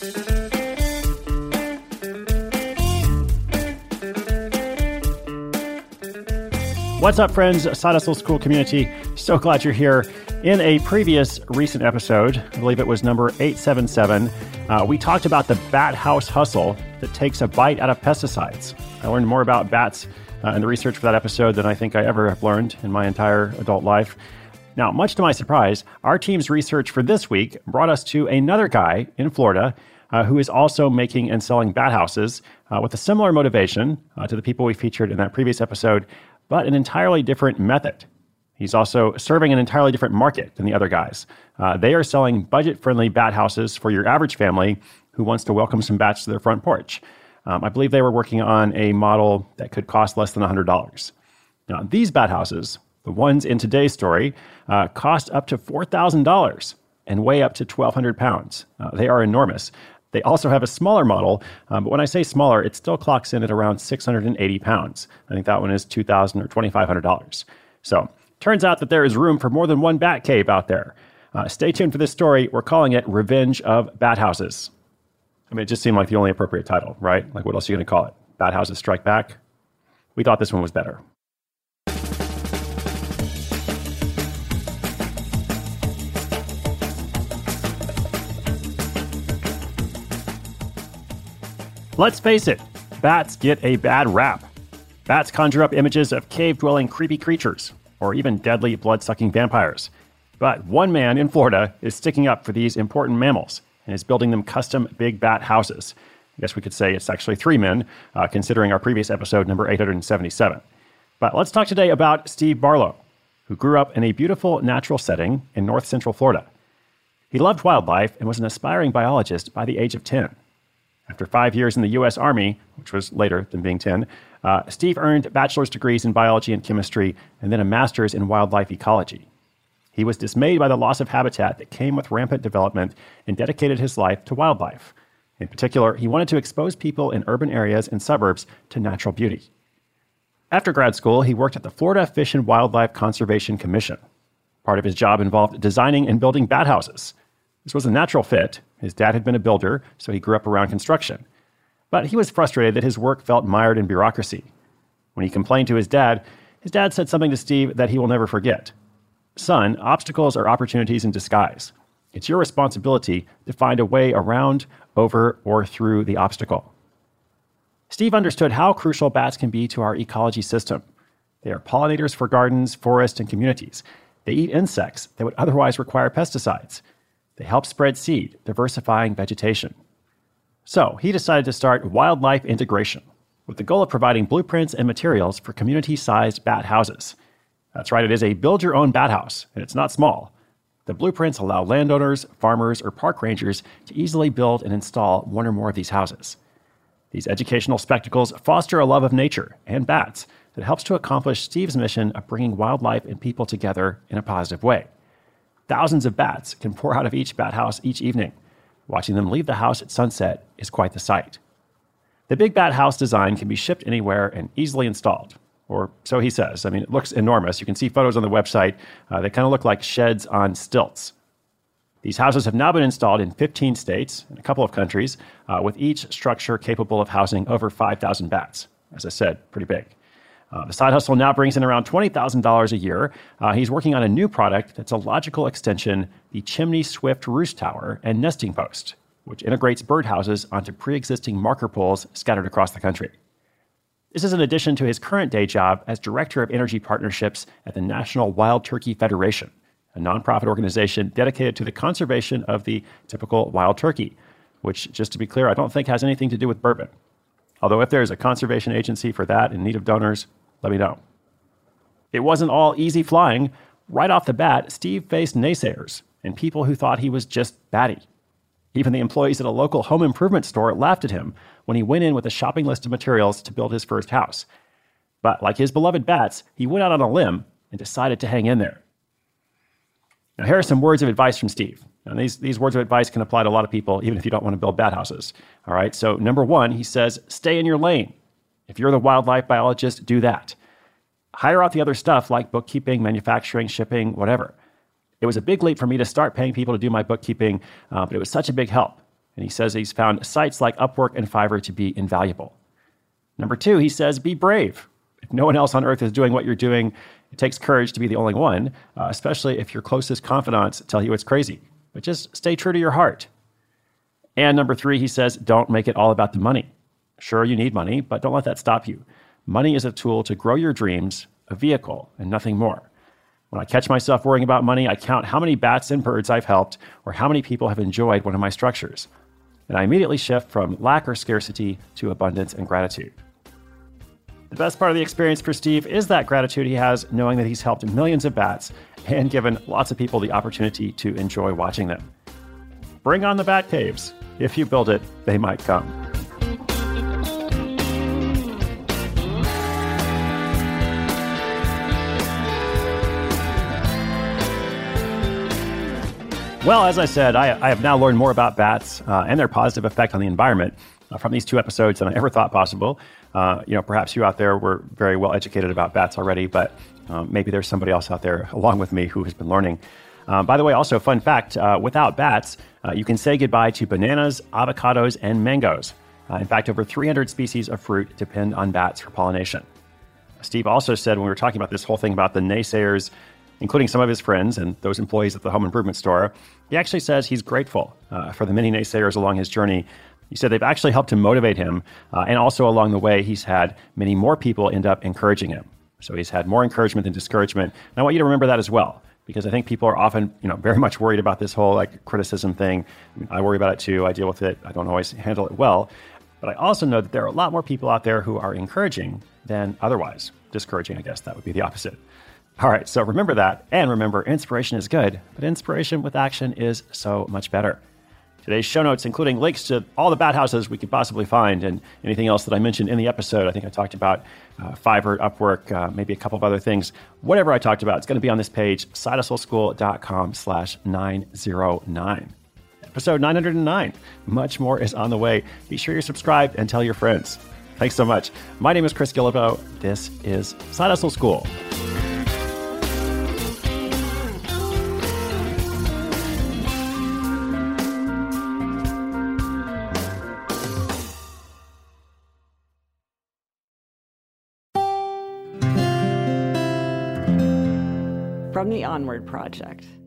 What's up, friends? Side Hustle School community. So glad you're here. In a previous recent episode, I believe it was number 877, we talked about the bat house hustle that takes a bite out of pesticides. I learned more about bats in the research for that episode than I think I ever have learned in my entire adult life. Now, much to my surprise, our team's research for this week brought us to another guy in Florida who is also making and selling bat houses with a similar motivation to the people we featured in that previous episode, but an entirely different method. He's also serving an entirely different market than the other guys. They are selling budget-friendly bat houses for your average family who wants to welcome some bats to their front porch. I believe they were working on a model that could cost less than $100. Now, these bat houses, the ones in today's story, cost up to $4,000 and weigh up to 1,200 pounds. They are enormous. They also have a smaller model, but when I say smaller, it still clocks in at around 680 pounds. I think that one is $2,000 or $2,500. So, turns out that there is room for more than one bat cave out there. Stay tuned for this story. We're calling it Revenge of Bat Houses. I mean, it just seemed like the only appropriate title, right? Like, what else are you going to call it? Bat Houses Strike Back? We thought this one was better. Let's face it, bats get a bad rap. Bats conjure up images of cave-dwelling creepy creatures, or even deadly blood-sucking vampires. But one man in Florida is sticking up for these important mammals and is building them custom big bat houses. I guess we could say it's actually three men, considering our previous episode, number 877. But let's talk today about Steve Barlow, who grew up in a beautiful natural setting in north central Florida. He loved wildlife and was an aspiring biologist by the age of 10. After 5 years in the U.S. Army, which was later than being 10, Steve earned bachelor's degrees in biology and chemistry and then a master's in wildlife ecology. He was dismayed by the loss of habitat that came with rampant development and dedicated his life to wildlife. In particular, he wanted to expose people in urban areas and suburbs to natural beauty. After grad school, he worked at the Florida Fish and Wildlife Conservation Commission. Part of his job involved designing and building bat houses. This was a natural fit. His dad had been a builder, so he grew up around construction. But he was frustrated that his work felt mired in bureaucracy. When he complained to his dad said something to Steve that he will never forget. Son, obstacles are opportunities in disguise. It's your responsibility to find a way around, over, or through the obstacle. Steve understood how crucial bats can be to our ecology system. They are pollinators for gardens, forests, and communities. They eat insects that would otherwise require pesticides. They help spread seed, diversifying vegetation. So he decided to start Wildlife Integration, with the goal of providing blueprints and materials for community-sized bat houses. That's right, it is a build-your-own bat house, and it's not small. The blueprints allow landowners, farmers, or park rangers to easily build and install one or more of these houses. These educational spectacles foster a love of nature and bats that helps to accomplish Steve's mission of bringing wildlife and people together in a positive way. Thousands of bats can pour out of each bat house each evening. Watching them leave the house at sunset is quite the sight. The big bat house design can be shipped anywhere and easily installed. Or so he says. I mean, it looks enormous. You can see photos on the website. They kind of look like sheds on stilts. These houses have now been installed in 15 states and a couple of countries, with each structure capable of housing over 5,000 bats. As I said, pretty big. The side hustle now brings in around $20,000 a year. He's working on a new product that's a logical extension, the Chimney Swift Roost Tower and Nesting Post, which integrates birdhouses onto pre-existing marker poles scattered across the country. This is in addition to his current day job as Director of Energy Partnerships at the National Wild Turkey Federation, a nonprofit organization dedicated to the conservation of the typical wild turkey, which, just to be clear, I don't think has anything to do with bourbon. Although if there's a conservation agency for that in need of donors, let me know. It wasn't all easy flying. Right off the bat, Steve faced naysayers and people who thought he was just batty. Even the employees at a local home improvement store laughed at him when he went in with a shopping list of materials to build his first house. But like his beloved bats, he went out on a limb and decided to hang in there. Now, here are some words of advice from Steve. And these words of advice can apply to a lot of people, even if you don't want to build bat houses. All right, so number one, he says, stay in your lane. If you're the wildlife biologist, do that. Hire out the other stuff like bookkeeping, manufacturing, shipping, whatever. It was a big leap for me to start paying people to do my bookkeeping, but it was such a big help. And he says he's found sites like Upwork and Fiverr to be invaluable. Number 2, he says, be brave. If no one else on earth is doing what you're doing, it takes courage to be the only one, especially if your closest confidants tell you it's crazy. But just stay true to your heart. And number 3, he says, don't make it all about the money. Sure, you need money, but don't let that stop you. Money is a tool to grow your dreams, a vehicle, and nothing more. When I catch myself worrying about money, I count how many bats and birds I've helped or how many people have enjoyed one of my structures. And I immediately shift from lack or scarcity to abundance and gratitude. The best part of the experience for Steve is that gratitude he has knowing that he's helped millions of bats and given lots of people the opportunity to enjoy watching them. Bring on the bat caves. If you build it, they might come. Well, as I said, I have now learned more about bats and their positive effect on the environment from these 2 episodes than I ever thought possible. Perhaps you out there were very well educated about bats already, but maybe there's somebody else out there along with me who has been learning. By the way, also, fun fact, without bats, you can say goodbye to bananas, avocados, and mangoes. In fact, over 300 species of fruit depend on bats for pollination. Steve also said when we were talking about this whole thing about the naysayers, including some of his friends and those employees at the home improvement store, he actually says he's grateful for the many naysayers along his journey. He said they've actually helped to motivate him, and also along the way, he's had many more people end up encouraging him. So he's had more encouragement than discouragement. And I want you to remember that as well, because I think people are often, very much worried about this whole criticism thing. I worry about it too. I deal with it. I don't always handle it well. But I also know that there are a lot more people out there who are encouraging than otherwise discouraging. I guess that would be the opposite. All right, so remember that. And remember, inspiration is good, but inspiration with action is so much better. Today's show notes, including links to all the bat houses we could possibly find and anything else that I mentioned in the episode. I think I talked about Fiverr, Upwork, maybe a couple of other things. Whatever I talked about, it's going to be on this page, sidehustleschool.com/909. Episode 909. Much more is on the way. Be sure you're subscribed and tell your friends. Thanks so much. My name is Chris Guillebeau. This is Side Hustle School. From the Onward Project.